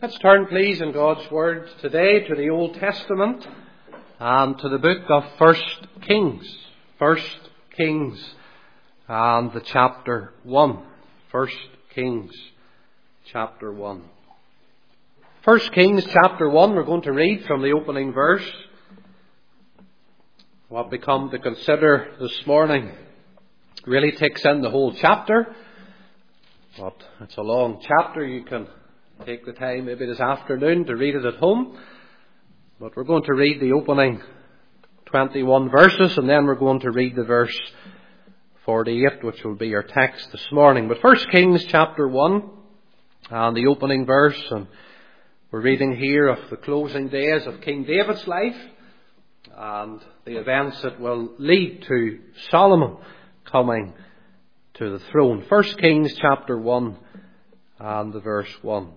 Let's turn, please, in God's Word today to the Old Testament and to the book of 1 Kings. 1 Kings and the chapter 1. 1 Kings chapter 1. 1 Kings chapter 1, we're going to read from the opening verse. What we come to consider this morning really takes in the whole chapter. But it's a long chapter. You can take the time maybe this afternoon to read it at home. But we're going to read the opening 21 verses, and then we're going to read the verse 48, which will be our text this morning. But 1 Kings chapter 1 and the opening verse, and we're reading here of the closing days of King David's life and the events that will lead to Solomon coming to the throne. 1 Kings chapter 1 and the verse 1.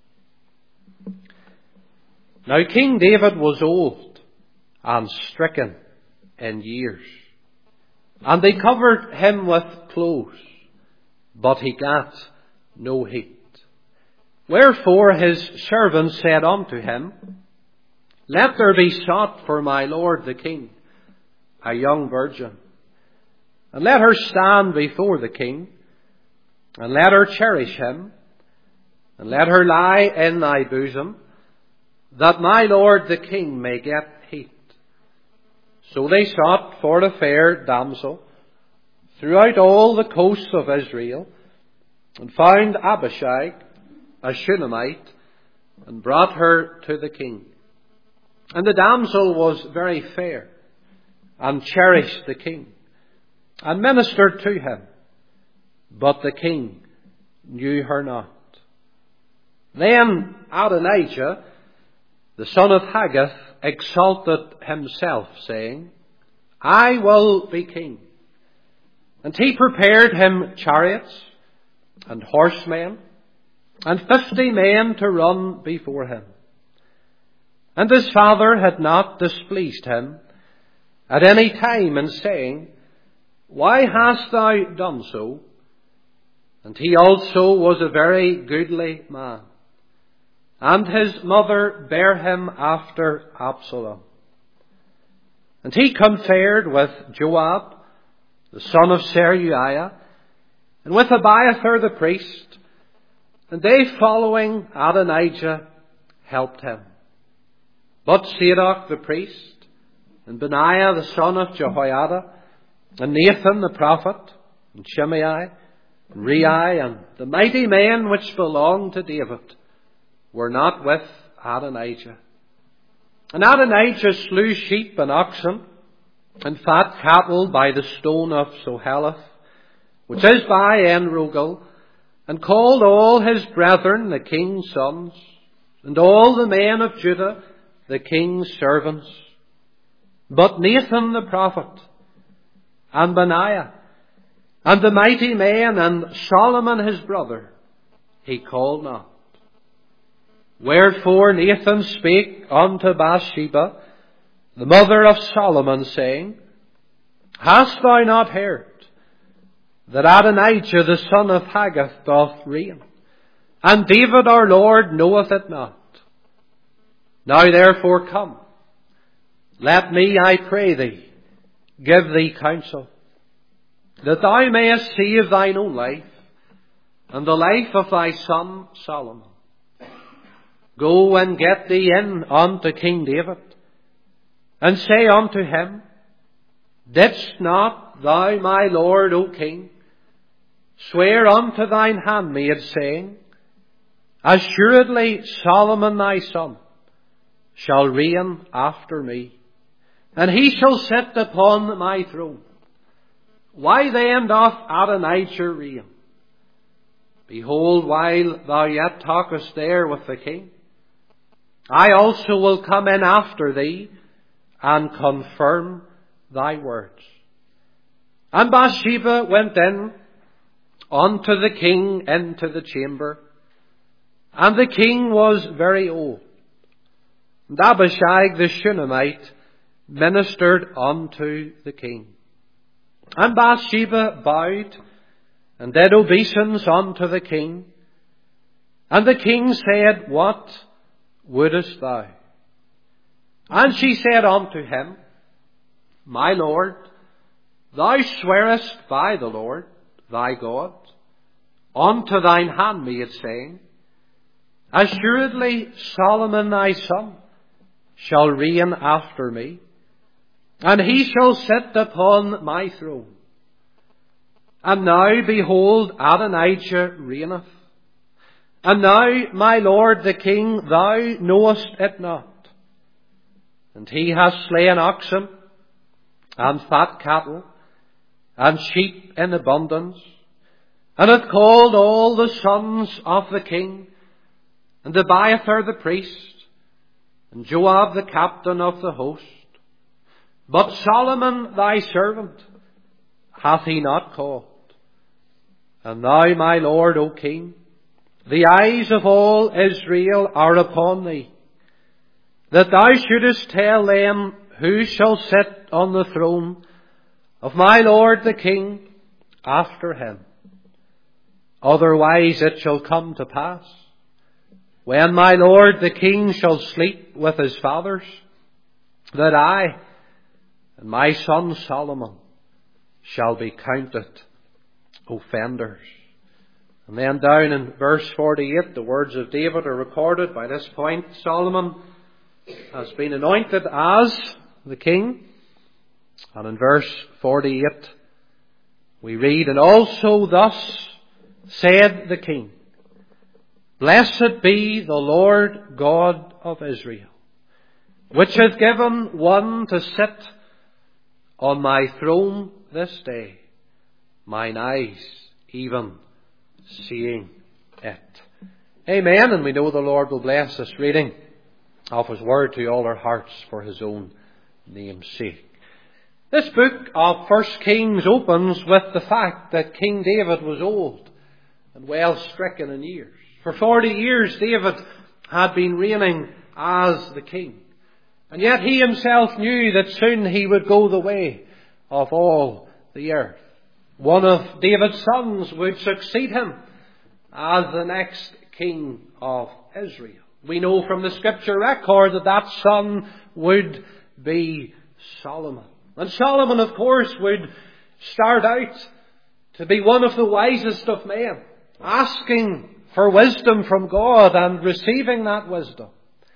Now King David was old and stricken in years, and they covered him with clothes, but he gat no heat. Wherefore his servants said unto him, Let there be sought for my lord the king a young virgin, and let her stand before the king, and let her cherish him, and let her lie in thy bosom, that my lord the king may get heat. So they sought for a fair damsel throughout all the coasts of Israel, and found Abishag, a Shunammite, and brought her to the king. And the damsel was very fair, and cherished the king, and ministered to him. But the king knew her not. Then Adonijah, the son of Haggith, exalted himself, saying, I will be king. And he prepared him chariots and horsemen, and 50 men to run before him. And his father had not displeased him at any time in saying, Why hast thou done so? And he also was a very goodly man. And his mother bare him after Absalom. And he conferred with Joab, the son of Zeruiah, and with Abiathar the priest, and they following Adonijah helped him. But Zadok the priest, and Benaiah the son of Jehoiada, and Nathan the prophet, and Shimei, and Rei, and the mighty men which belonged to David, were not with Adonijah. And Adonijah slew sheep and oxen, and fat cattle by the stone of Zoheleth, which is by En-Rogel, and called all his brethren the king's sons, and all the men of Judah the king's servants. But Nathan the prophet, and Benaiah, and the mighty men, and Solomon his brother, he called not. Wherefore Nathan spake unto Bathsheba, the mother of Solomon, saying, Hast thou not heard that Adonijah the son of Haggith doth reign, and David our Lord knoweth it not? Now therefore come, let me, I pray thee, give thee counsel, that thou mayest save thine own life, and the life of thy son Solomon. Go and get thee in unto King David, and say unto him, Didst not thou, my lord, O king, swear unto thine handmaid, saying, Assuredly Solomon thy son shall reign after me, and he shall sit upon my throne. Why then doth Adonijah reign? Behold, while thou yet talkest there with the king, I also will come in after thee, and confirm thy words. And Bathsheba went in unto the king into the chamber, and the king was very old. And Abishag the Shunammite ministered unto the king. And Bathsheba bowed, and did obeisance unto the king. And the king said, What wouldest thou? And she said unto him, My lord, thou swearest by the Lord thy God unto thine handmaid, saying, Assuredly Solomon thy son shall reign after me, and he shall sit upon my throne. And now, behold, Adonijah reigneth. And now, my lord the king, thou knowest it not. And he hath slain oxen, and fat cattle, and sheep in abundance, and hath called all the sons of the king, and Abiathar the priest, and Joab the captain of the host. But Solomon thy servant hath he not called. And now, my lord, O king, the eyes of all Israel are upon thee, that thou shouldest tell them who shall sit on the throne of my lord the king after him. Otherwise it shall come to pass, when my lord the king shall sleep with his fathers, that I and my son Solomon shall be counted offenders. And then down in verse 48, the words of David are recorded. By this point, Solomon has been anointed as the king. And in verse 48, we read, And also thus said the king, Blessed be the Lord God of Israel, which hath given one to sit on my throne this day, mine eyes even seeing it. Amen. And we know the Lord will bless this reading of His Word to all our hearts for His own name's sake. This book of 1 Kings opens with the fact that King David was old and well stricken in years. For 40 years David had been reigning as the king. And yet he himself knew that soon he would go the way of all the earth. One of David's sons would succeed him as the next king of Israel. We know from the scripture record that that son would be Solomon. And Solomon, of course, would start out to be one of the wisest of men, asking for wisdom from God and receiving that wisdom.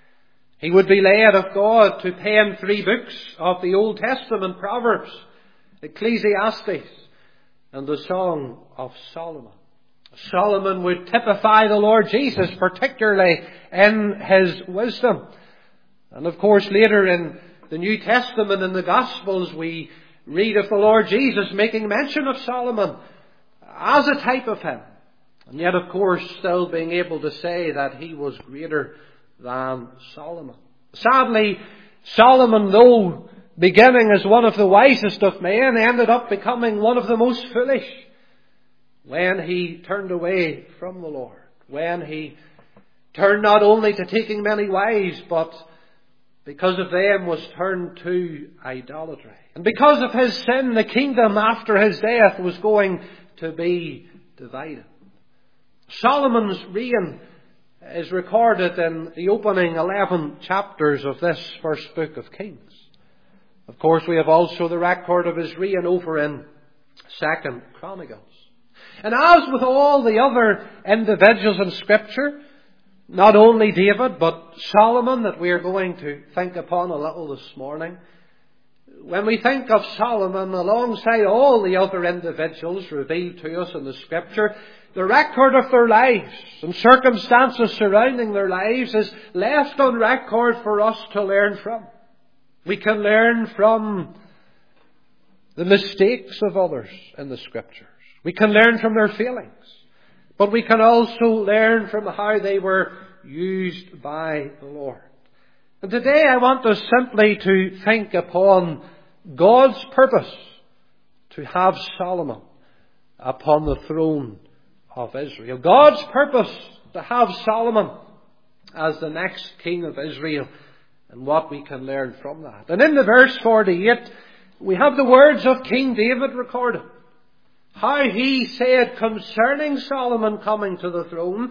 He would be led of God to pen 3 books of the Old Testament: Proverbs, Ecclesiastes, and the Song of Solomon. Solomon would typify the Lord Jesus, particularly in his wisdom. And of course, later in the New Testament and the Gospels, we read of the Lord Jesus making mention of Solomon as a type of him. And yet, of course, still being able to say that he was greater than Solomon. Sadly, Solomon, though beginning as one of the wisest of men, ended up becoming one of the most foolish when he turned away from the Lord. When he turned not only to taking many wives, but because of them was turned to idolatry. And because of his sin, the kingdom after his death was going to be divided. Solomon's reign is recorded in the opening 11 chapters of this first book of Kings. Of course, we have also the record of his reign over in 2 Chronicles. And as with all the other individuals in Scripture, not only David, but Solomon, that we are going to think upon a little this morning, when we think of Solomon alongside all the other individuals revealed to us in the Scripture, the record of their lives and circumstances surrounding their lives is left on record for us to learn from. We can learn from the mistakes of others in the Scriptures. We can learn from their failings. But we can also learn from how they were used by the Lord. And today I want us simply to think upon God's purpose to have Solomon upon the throne of Israel. God's purpose to have Solomon as the next king of Israel, and what we can learn from that. And in the verse 48, we have the words of King David recorded. How he said concerning Solomon coming to the throne,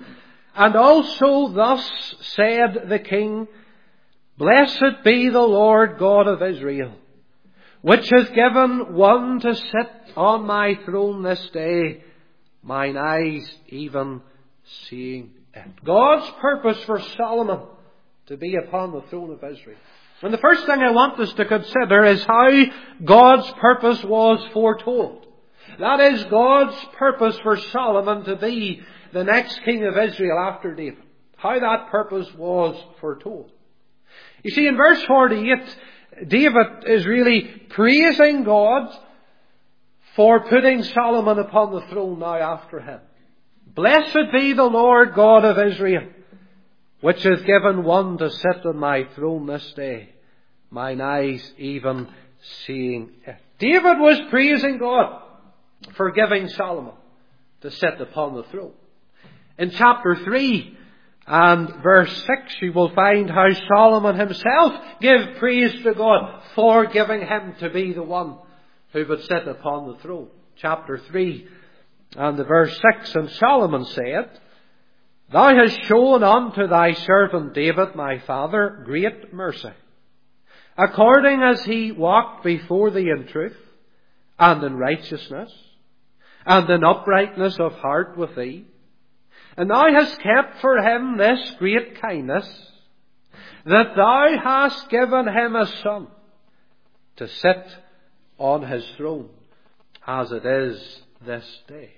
And also thus said the king, Blessed be the Lord God of Israel, which hath given one to sit on my throne this day, mine eyes even seeing it. God's purpose for Solomon to be upon the throne of Israel. And the first thing I want us to consider is how God's purpose was foretold. That is God's purpose for Solomon to be the next king of Israel after David. How that purpose was foretold. You see, in verse 48, David is really praising God for putting Solomon upon the throne now after him. Blessed be the Lord God of Israel, which hath given one to sit on my throne this day, mine eyes even seeing it. David was praising God for giving Solomon to sit upon the throne. In chapter 3 and verse 6, you will find how Solomon himself gave praise to God for giving him to be the one who would sit upon the throne. Chapter 3 and the verse 6, And Solomon said, Thou hast shown unto thy servant David my father great mercy, according as he walked before thee in truth, and in righteousness, and in uprightness of heart with thee. And thou hast kept for him this great kindness, that thou hast given him a son to sit on his throne, as it is this day.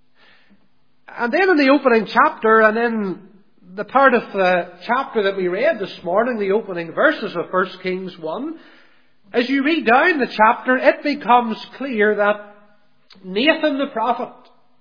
And then in the opening chapter, and in the part of the chapter that we read this morning, the opening verses of 1 Kings 1, as you read down the chapter, it becomes clear that Nathan the prophet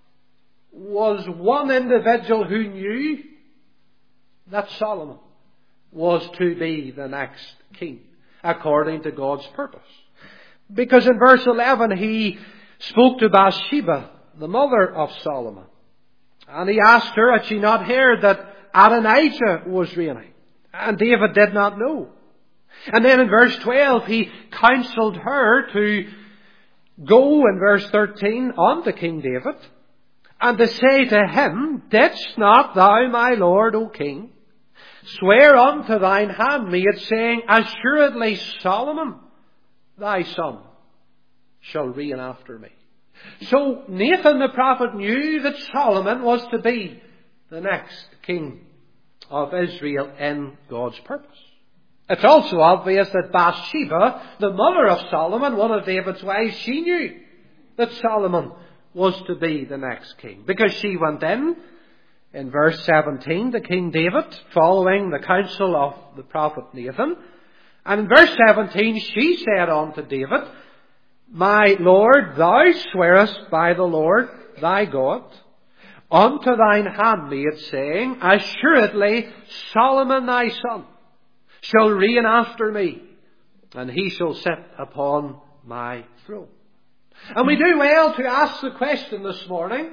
was one individual who knew that Solomon was to be the next king, according to God's purpose. Because in verse 11 he spoke to Bathsheba, the mother of Solomon, and he asked her, had she not heard that Adonijah was reigning? And David did not know. And then in verse 12 he counselled her to go, in verse 13, unto King David, and to say to him, Didst not thou, my lord, O king, swear unto thine handmaid, saying, Assuredly Solomon, thy son, shall reign after me. So Nathan the prophet knew that Solomon was to be the next king of Israel in God's purpose. It's also obvious that Bathsheba, the mother of Solomon, one of David's wives, she knew that Solomon was to be the next king. Because she went in verse 17, to King David, following the counsel of the prophet Nathan. And in verse 17 she said unto David, My Lord, thou swearest by the Lord thy God unto thine handmaid, saying, Assuredly Solomon thy son shall reign after me, and he shall sit upon my throne. And we do well to ask the question this morning,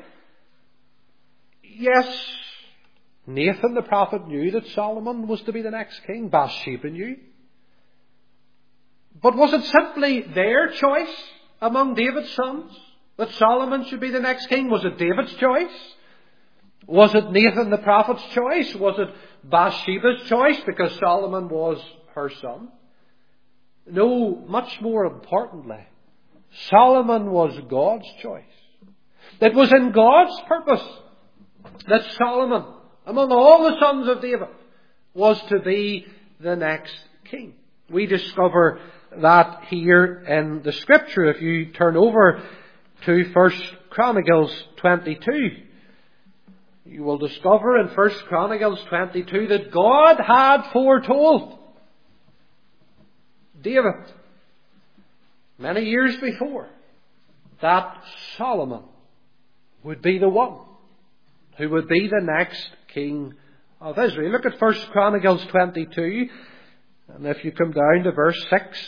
yes, Nathan the prophet knew that Solomon was to be the next king. Bathsheba knew. But was it simply their choice among David's sons that Solomon should be the next king? Was it David's choice? Was it Nathan the prophet's choice? Was it Bathsheba's choice because Solomon was her son? No, much more importantly, Solomon was God's choice. It was in God's purpose that Solomon, among all the sons of David, was to be the next king. We discover that here in the Scripture. If you turn over to 1 Chronicles 22, you will discover in 1 Chronicles 22 that God had foretold David many years before that Solomon would be the one who would be the next king of Israel. Look at 1 Chronicles 22, and if you come down to verse 6.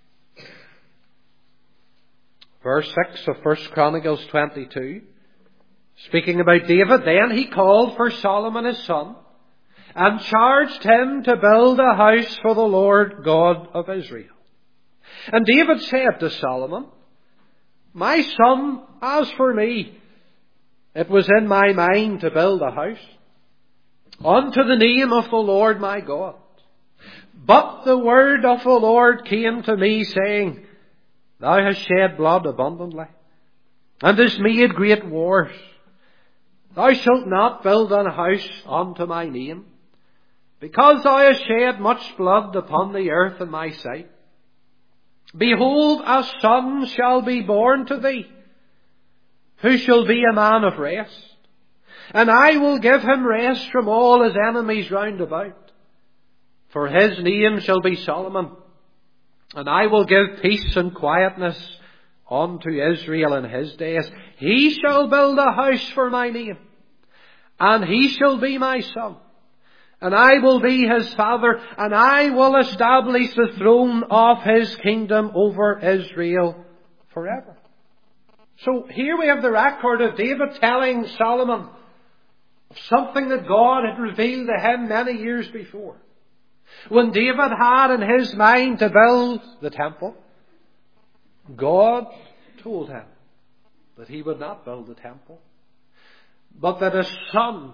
Verse 6 of 1 Chronicles 22. Speaking about David, then he called for Solomon his son, and charged him to build a house for the Lord God of Israel. And David said to Solomon, My son, as for me, it was in my mind to build a house, unto the name of the Lord my God. But the word of the Lord came to me, saying, Thou hast shed blood abundantly, and hast made great wars. Thou shalt not build an house unto my name, because thou hast shed much blood upon the earth in my sight. Behold, a son shall be born to thee, who shall be a man of rest. And I will give him rest from all his enemies round about. For his name shall be Solomon. And I will give peace and quietness unto Israel in his days. He shall build a house for my name, and he shall be my son. And I will be his father, and I will establish the throne of his kingdom over Israel forever. So here we have the record of David telling Solomon of something that God had revealed to him many years before. When David had in his mind to build the temple, God told him that he would not build the temple, but that a son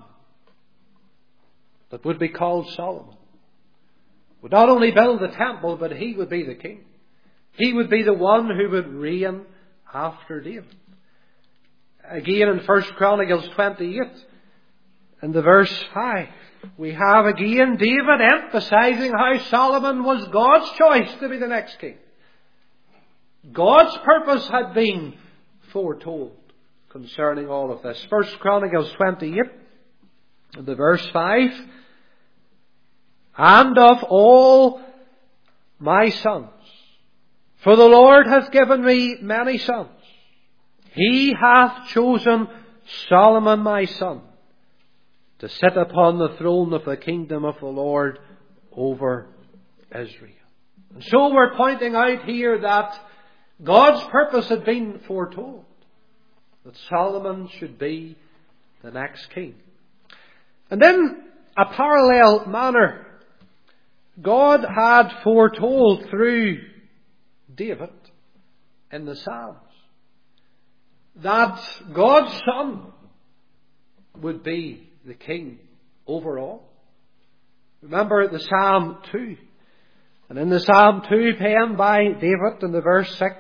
that would be called Solomon would not only build the temple, but he would be the king. He would be the one who would reign after David. Again in 1 Chronicles 28, in the verse 5, we have again David emphasizing how Solomon was God's choice to be the next king. God's purpose had been foretold concerning all of this. 1 Chronicles 28, in the verse 5, And of all my sons, for the Lord hath given me many sons, He hath chosen Solomon my son, to sit upon the throne of the kingdom of the Lord over Israel. And so we're pointing out here that God's purpose had been foretold, that Solomon should be the next king. And in a parallel manner, God had foretold through David in the Psalms that God's Son would be the king over all. Remember the Psalm 2. And in the Psalm 2 penned by David in the verse 6,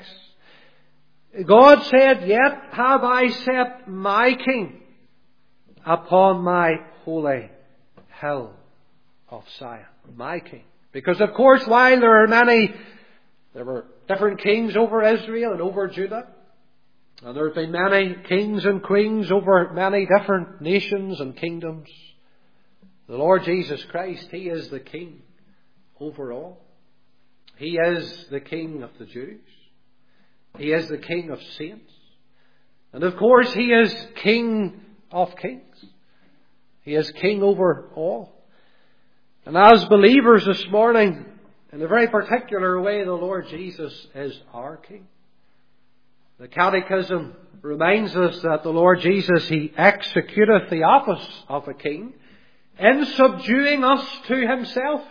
God said, Yet have I set my king upon my holy hill of Zion. My king. Because of course while there were different kings over Israel and over Judah, and there have been many kings and queens over many different nations and kingdoms, the Lord Jesus Christ, He is the King over all. He is the King of the Jews. He is the King of saints. And of course He is King of kings. He is King over all. And as believers this morning, in a very particular way, the Lord Jesus is our King. The Catechism reminds us that the Lord Jesus, He executeth the office of a king in subduing us to Himself,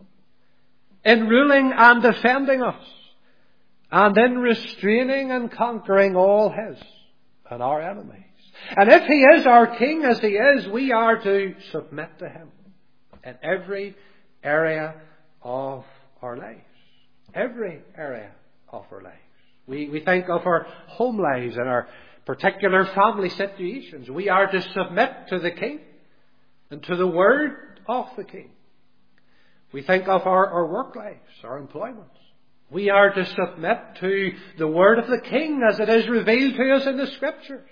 in ruling and defending us, and in restraining and conquering all His and our enemies. And if He is our King, as He is, we are to submit to Him in every area of our lives. Every area of our lives. We think of our home lives and our particular family situations. We are to submit to the King and to the word of the King. We think of our work lives, our employments. We are to submit to the word of the King as it is revealed to us in the Scriptures.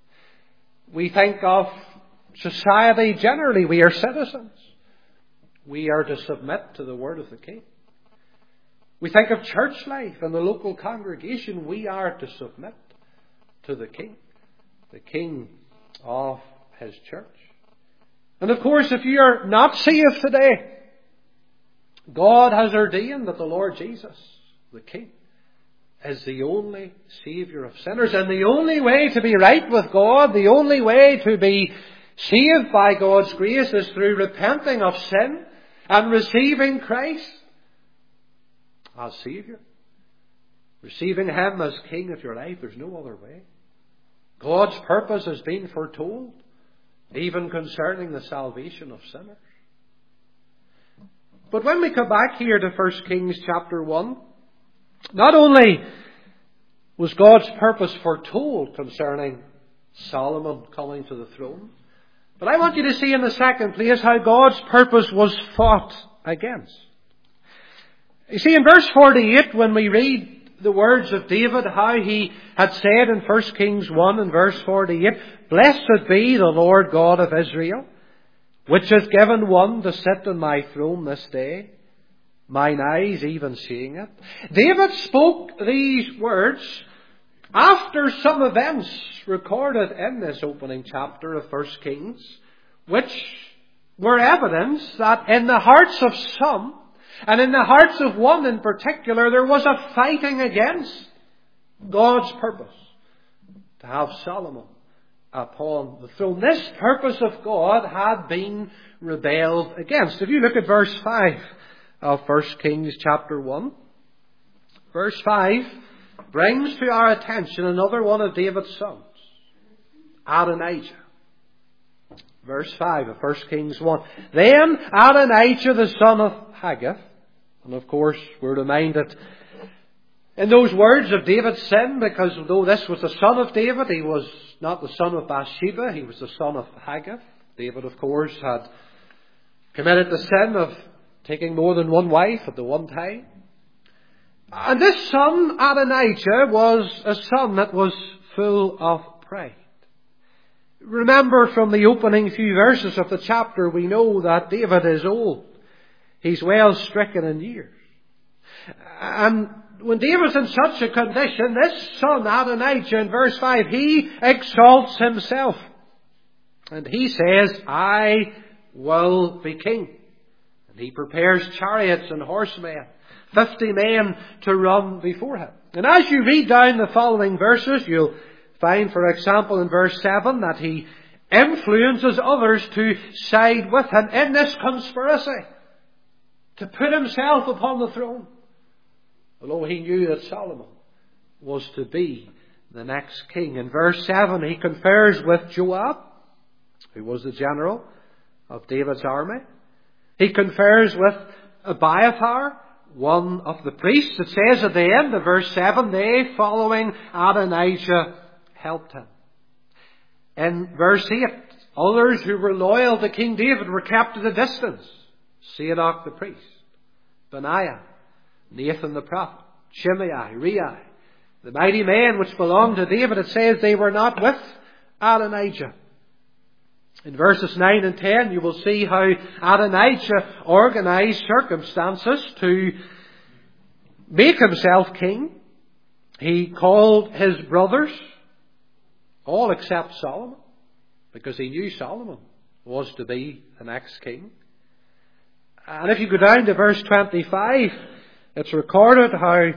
We think of society generally. We are citizens. We are to submit to the word of the King. We think of church life and the local congregation. We are to submit to the King of His church. And of course, if you are not saved today, God has ordained that the Lord Jesus, the King, is the only Saviour of sinners, and the only way to be right with God, the only way to be saved by God's grace is through repenting of sin and receiving Christ as Saviour. Receiving Him as King of your life. There's no other way. God's purpose has been foretold even concerning the salvation of sinners. But when we come back here to 1 Kings chapter 1, not only was God's purpose foretold concerning Solomon coming to the throne, but I want you to see in the second place how God's purpose was fought against. You see, in verse 48, when we read the words of David, how he had said in 1 Kings 1 and verse 48, "Blessed be the Lord God of Israel, which has given one to sit on my throne this day, mine eyes even seeing it." David spoke these words after some events recorded in this opening chapter of 1 Kings, which were evidence that in the hearts of some, and in the hearts of one in particular, there was a fighting against God's purpose to have Solomon upon the throne. This purpose of God had been rebelled against. If you look at verse 5 of 1 Kings chapter 1, verse 5 brings to our attention another one of David's sons, Adonijah. Verse 5 of 1 Kings 1. "Then Adonijah the son of Haggith," and of course we're reminded in those words of David's sin, because though this was the son of David, he was not the son of Bathsheba, he was the son of Haggith. David, of course, had committed the sin of taking more than one wife at the one time. And this son, Adonijah, was a son that was full of pride. Remember from the opening few verses of the chapter, we know that David is old. He's well stricken in years. And when David's in such a condition, this son, Adonijah, in verse 5, he exalts himself. And he says, "I will be king." And he prepares chariots and horsemen, 50 men to run before him. And as you read down the following verses, you'll find, for example, in verse 7, that he influences others to side with him in this conspiracy to put himself upon the throne, although he knew that Solomon was to be the next king. In verse 7, he confers with Joab, who was the general of David's army. He confers with Abiathar, one of the priests. It says at the end of verse 7, they, following Adonijah, helped him. In verse 8, others who were loyal to King David were kept at a distance. Zadok the priest, Benaiah, Nathan the prophet, Shimei, Rei, the mighty men which belonged to David. It says they were not with Adonijah. In verses 9 and 10, you will see how Adonijah organized circumstances to make himself king. He called his brothers, all except Solomon, because he knew Solomon was to be the next king. And if you go down to verse 25, it's recorded how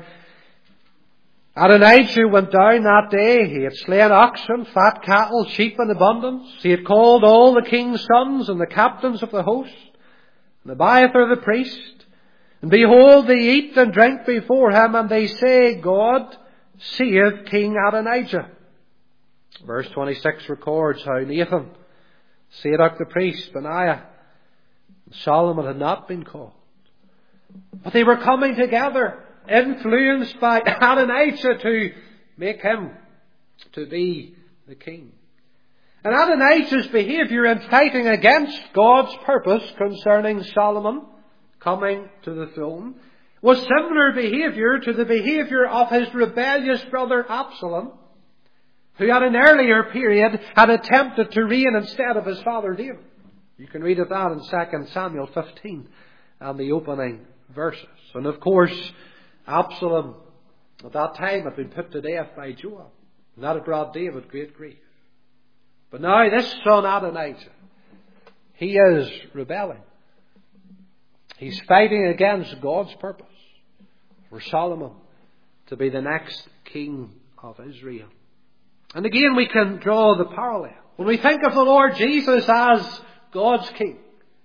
Adonijah went down that day. He had slain oxen, fat cattle, sheep in abundance. He had called all the king's sons and the captains of the host, and Abiathar the priest. And behold, they eat and drink before him, and they say, God save King Adonijah. Verse 26 records how Nathan, Zadok the priest, Benaiah, and Solomon had not been called, but they were coming together, influenced by Adonijah to make him to be the king. And Adonijah's behavior in fighting against God's purpose concerning Solomon coming to the throne was similar behavior to the behavior of his rebellious brother Absalom, who at an earlier period had attempted to reign instead of his father David. You can read of that in 2 Samuel 15 and the opening verses. And of course, Absalom at that time had been put to death by Joab. And that had brought David great grief. But now this son Adonijah, he is rebelling. He's fighting against God's purpose for Solomon to be the next king of Israel. And again we can draw the parallel. When we think of the Lord Jesus as God's king,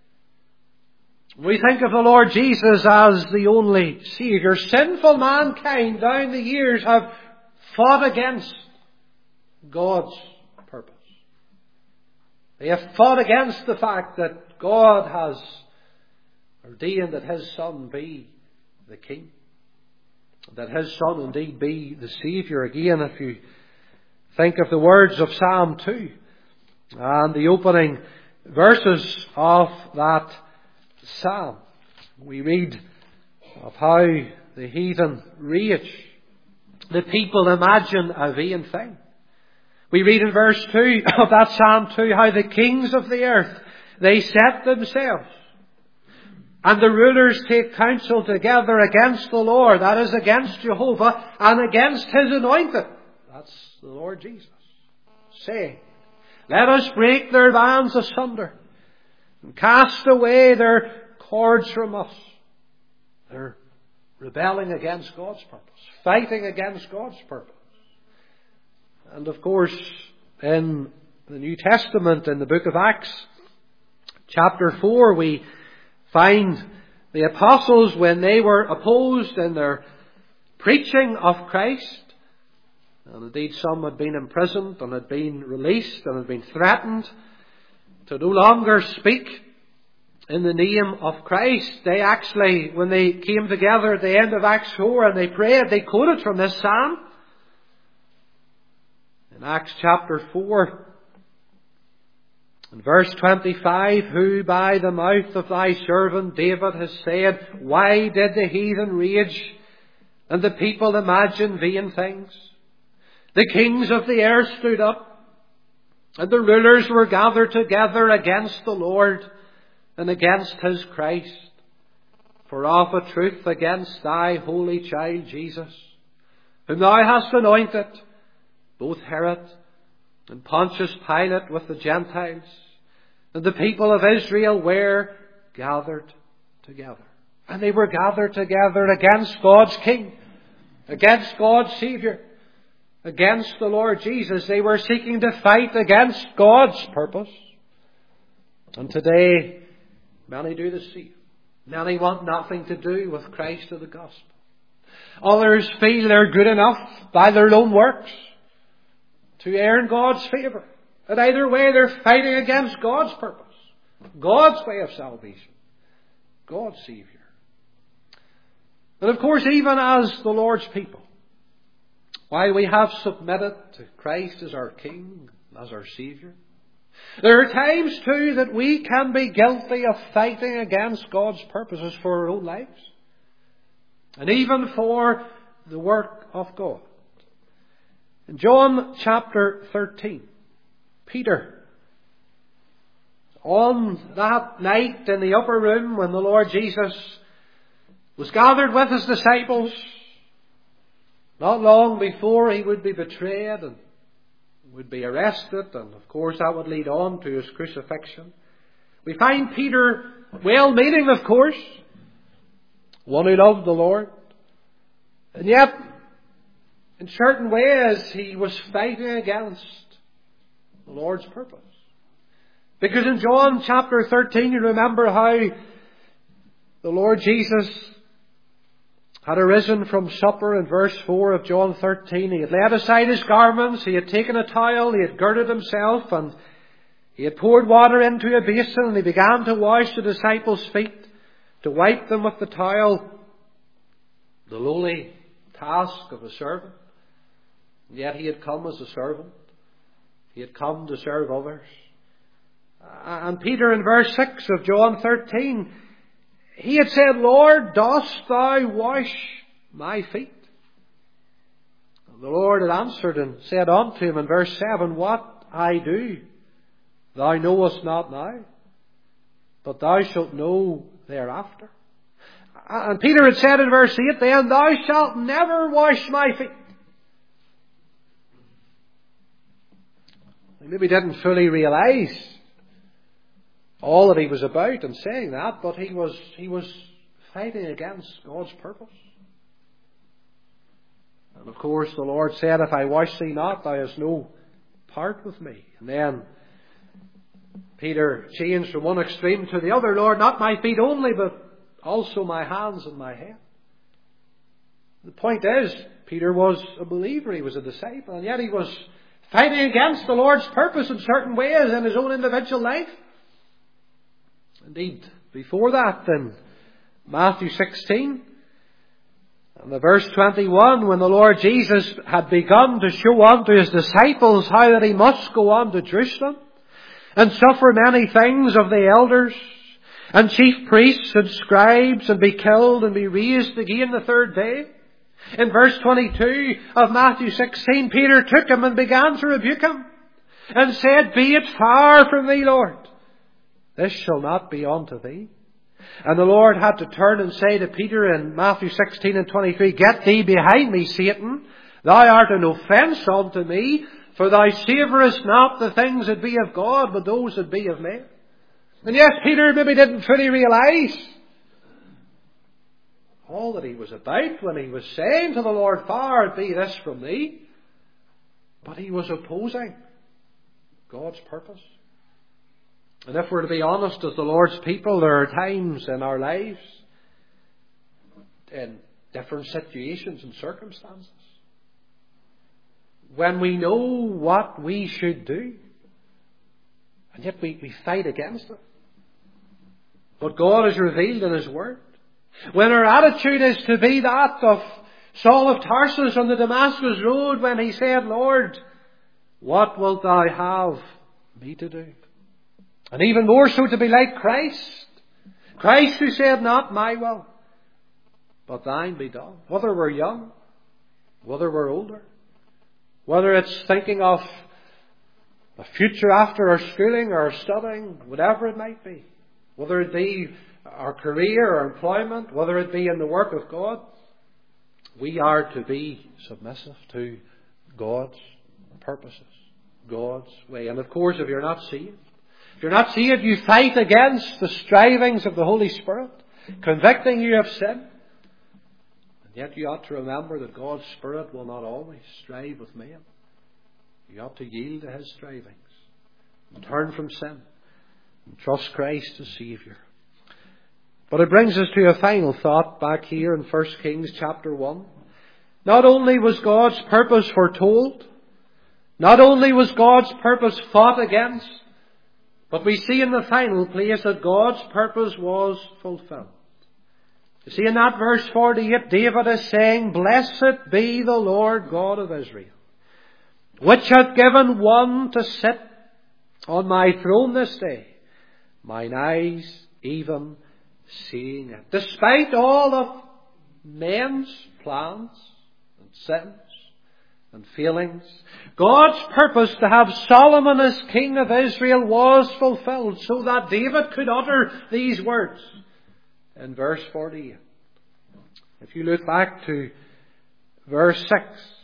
we think of the Lord Jesus as the only Saviour. Sinful mankind down the years have fought against God's purpose. They have fought against the fact that God has ordained that His Son be the King. That His Son indeed be the Saviour. Again, if you think of the words of Psalm 2 and the opening verses of that psalm, we read of how the heathen rage. The people imagine a vain thing. We read in verse 2 of that Psalm 2 how the kings of the earth, they set themselves, and the rulers take counsel together against the Lord, that is, against Jehovah, and against His anointed, that's the Lord Jesus, saying, let us break their bands asunder, and cast away their cords from us. They're rebelling against God's purpose, fighting against God's purpose. And of course, in the New Testament, in the book of Acts, chapter 4, we find the apostles, when they were opposed in their preaching of Christ, and indeed some had been imprisoned and had been released and had been threatened to no longer speak in the name of Christ, they actually, when they came together at the end of Acts 4 and they prayed, they quoted from this psalm. In Acts chapter 4, in verse 25, who by the mouth of thy servant David has said, why did the heathen rage and the people imagine vain things? The kings of the earth stood up, and the rulers were gathered together against the Lord and against His Christ. For of a truth against thy holy child Jesus, whom thou hast anointed, both Herod and Pontius Pilate with the Gentiles and the people of Israel were gathered together. And they were gathered together against God's King, against God's Saviour, against the Lord Jesus. They were seeking to fight against God's purpose. And today, many do the same. Many want nothing to do with Christ or the gospel. Others feel they're good enough by their own works to earn God's favour. And either way, they're fighting against God's purpose, God's way of salvation, God's Saviour. And of course, even as the Lord's people, while we have submitted to Christ as our King, as our Saviour, there are times too that we can be guilty of fighting against God's purposes for our own lives, and even for the work of God. In John chapter 13, Peter, on that night in the upper room when the Lord Jesus was gathered with His disciples, not long before He would be betrayed and would be arrested, and of course that would lead on to His crucifixion. We find Peter, well-meaning of course, one who loved the Lord, and yet in certain ways he was fighting against the Lord's purpose. Because in John chapter 13, you remember how the Lord Jesus had arisen from supper in verse 4 of John 13. He had laid aside his garments, he had taken a towel, he had girded himself, and he had poured water into a basin, and he began to wash the disciples' feet, to wipe them with the towel, the lowly task of a servant. And yet he had come as a servant. He had come to serve others. And Peter in verse 6 of John 13, he had said, Lord, dost thou wash my feet? And the Lord had answered and said unto him in verse 7, what I do, thou knowest not now, but thou shalt know thereafter. And Peter had said in verse 8 then, thou shalt never wash my feet. He maybe didn't fully realise all that he was about in saying that, but he was fighting against God's purpose. And of course the Lord said, if I wash thee not, thou hast no part with me. And then Peter changed from one extreme to the other. Lord, not my feet only, but also my hands and my head. The point is, Peter was a believer, he was a disciple, and yet he was fighting against the Lord's purpose in certain ways in his own individual life. Indeed, before that, in Matthew 16, and the verse 21, when the Lord Jesus had begun to show unto his disciples how that he must go on to Jerusalem and suffer many things of the elders and chief priests and scribes, and be killed and be raised again the third day. In verse 22 of Matthew 16, Peter took him and began to rebuke him and said, Be it far from thee, Lord. This shall not be unto thee. And the Lord had to turn and say to Peter in Matthew 16 and 23, Get thee behind me, Satan. Thou art an offence unto me, for thou savourest not the things that be of God, but those that be of men. And yes, Peter maybe didn't fully realise all that he was about when he was saying to the Lord, Far be this from thee. But he was opposing God's purpose. And if we're to be honest as the Lord's people, there are times in our lives, in different situations and circumstances, when we know what we should do, and yet we fight against it. What God has revealed in His Word. When our attitude is to be that of Saul of Tarsus on the Damascus road when he said, Lord, what wilt thou have me to do? And even more so to be like Christ. Christ who said, Not my will, but thine be done. Whether we're young, whether we're older, whether it's thinking of a future after our schooling or our studying, whatever it might be, whether it be our career or employment, whether it be in the work of God, we are to be submissive to God's purposes, God's way. And of course, if you're not saved, you fight against the strivings of the Holy Spirit, convicting you of sin. And yet you ought to remember that God's Spirit will not always strive with men. You ought to yield to His strivings and turn from sin and trust Christ as Saviour. But it brings us to a final thought back here in 1 Kings chapter 1. Not only was God's purpose foretold, not only was God's purpose fought against, but we see in the final place that God's purpose was fulfilled. You see in that verse 48, David is saying, Blessed be the Lord God of Israel, which hath given one to sit on my throne this day, mine eyes even seeing it. Despite all of men's plans and sins and feelings, God's purpose to have Solomon as king of Israel was fulfilled, so that David could utter these words in verse 48. If you look back to verse 6,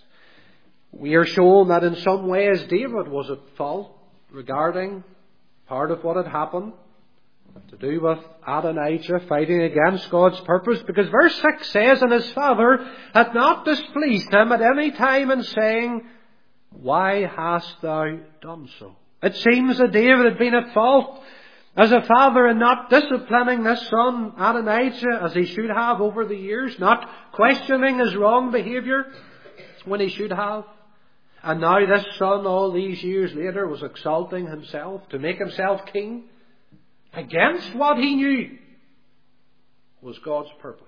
we are shown that in some ways David was at fault regarding part of what had happened to do with Adonijah fighting against God's purpose, because verse 6 says, And his father had not displeased him at any time in saying, Why hast thou done so? It seems that David had been at fault as a father in not disciplining this son Adonijah as he should have over the years, not questioning his wrong behaviour when he should have. And now this son, all these years later, was exalting himself to make himself king against what he knew was God's purpose.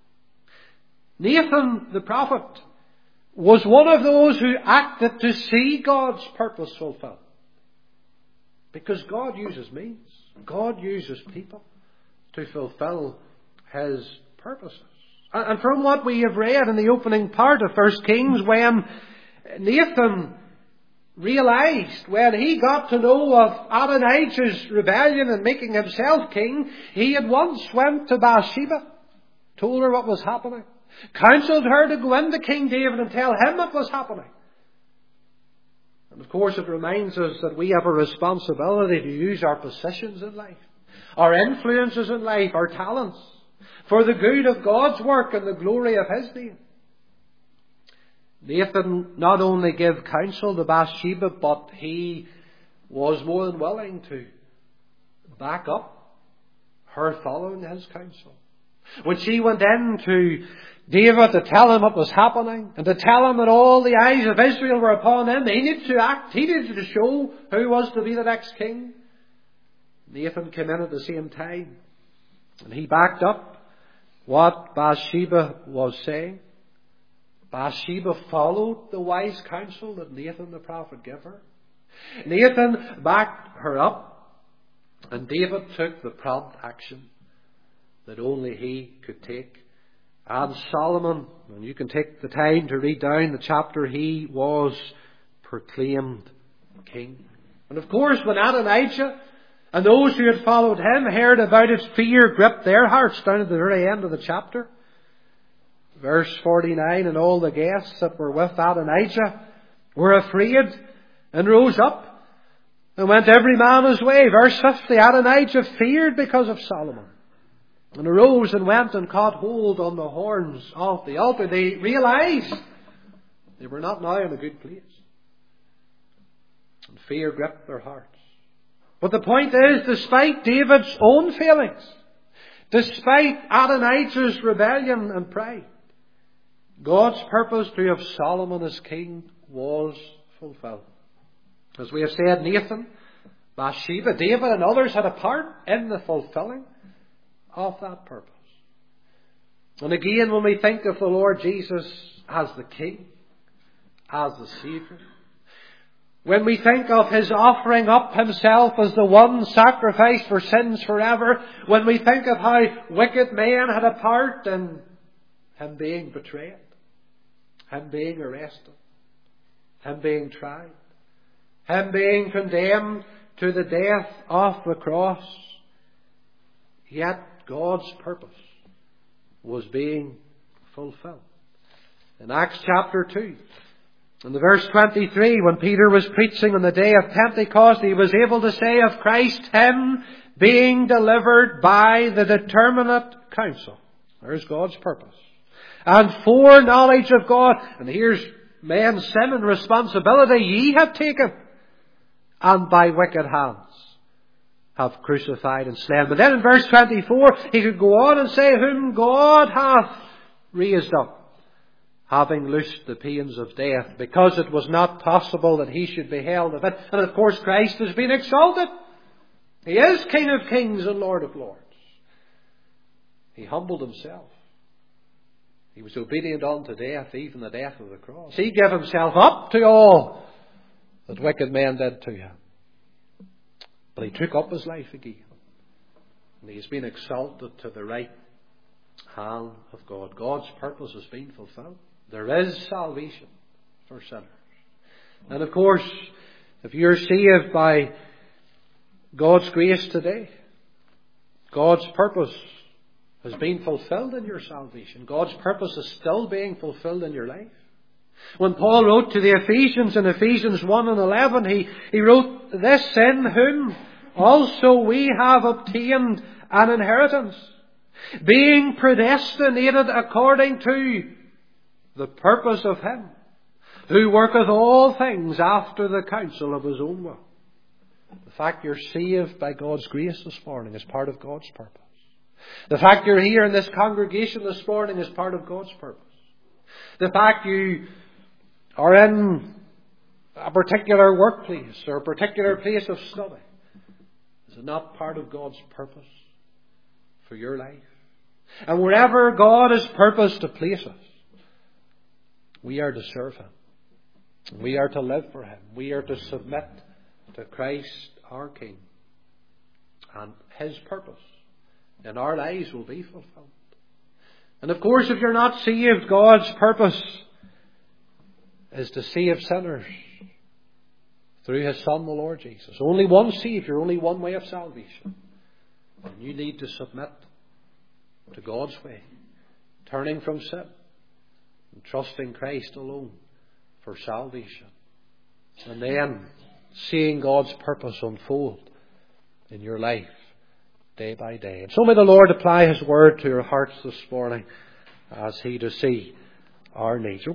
Nathan the prophet was one of those who acted to see God's purpose fulfilled. Because God uses means. God uses people to fulfill His purposes. And from what we have read in the opening part of 1 Kings, when Nathan realized, when he got to know of Adonijah's rebellion and making himself king, he at once went to Bathsheba, told her what was happening, counselled her to go into King David and tell him what was happening. And of course it reminds us that we have a responsibility to use our positions in life, our influences in life, our talents, for the good of God's work and the glory of His name. Nathan not only gave counsel to Bathsheba, but he was more than willing to back up her following his counsel. When she went in to David to tell him what was happening and to tell him that all the eyes of Israel were upon him. He needed to act. He needed to show who was to be the next king. Nathan came in at the same time, and he backed up what Bathsheba was saying. Bathsheba followed the wise counsel that Nathan the prophet gave her. Nathan backed her up, and David took the prompt action that only he could take. And Solomon, and you can take the time to read down the chapter, he was proclaimed king. And of course, when Adonijah and those who had followed him heard about it, fear gripped their hearts down at the very end of the chapter. Verse 49, and all the guests that were with Adonijah were afraid and rose up and went every man his way. Verse 50, Adonijah feared because of Solomon, and arose and went and caught hold on the horns of the altar. They realized they were not now in a good place. And fear gripped their hearts. But the point is, despite David's own failings, despite Adonijah's rebellion and pride, God's purpose to have Solomon as king was fulfilled. As we have said, Nathan, Bathsheba, David and others had a part in the fulfilling of that purpose. And again, when we think of the Lord Jesus as the King, as the Saviour, when we think of His offering up Himself as the one sacrifice for sins forever, when we think of how wicked men had a part in Him being betrayed, Him being arrested, Him being tried, Him being condemned to the death of the cross, yet God's purpose was being fulfilled. In Acts chapter 2, in the verse 23, when Peter was preaching on the day of Pentecost, he was able to say of Christ, Him being delivered by the determinate counsel. There's God's purpose. And foreknowledge of God. And here's man's sin and responsibility ye have taken, and by wicked hands have crucified and slain. But then in verse 24, he could go on and say, whom God hath raised up, having loosed the pains of death, because it was not possible that he should be held of it. And of course Christ has been exalted. He is King of kings and Lord of lords. He humbled Himself. He was obedient unto death, even the death of the cross. He gave Himself up to all that wicked men did to Him. But He took up His life again. And He has been exalted to the right hand of God. God's purpose has been fulfilled. There is salvation for sinners. And of course, if you're saved by God's grace today, God's purpose has been fulfilled in your salvation. God's purpose is still being fulfilled in your life. When Paul wrote to the Ephesians in Ephesians 1 and 11, he wrote this, in whom also we have obtained an inheritance, being predestinated according to the purpose of Him who worketh all things after the counsel of His own will. The fact you're saved by God's grace this morning is part of God's purpose. The fact you're here in this congregation this morning is part of God's purpose. The fact you are in a particular workplace or a particular place of study, is it not part of God's purpose for your life? And wherever God has purposed to place us, we are to serve Him. We are to live for Him. We are to submit to Christ our King. And His purpose in our lives will be fulfilled. And of course, if you're not saved, God's purpose is to save sinners through His Son, the Lord Jesus. Only one Saviour, only one way of salvation. And you need to submit to God's way, turning from sin and trusting Christ alone for salvation. And then seeing God's purpose unfold in your life day by day. And so may the Lord apply His word to your hearts this morning as He does see our needs.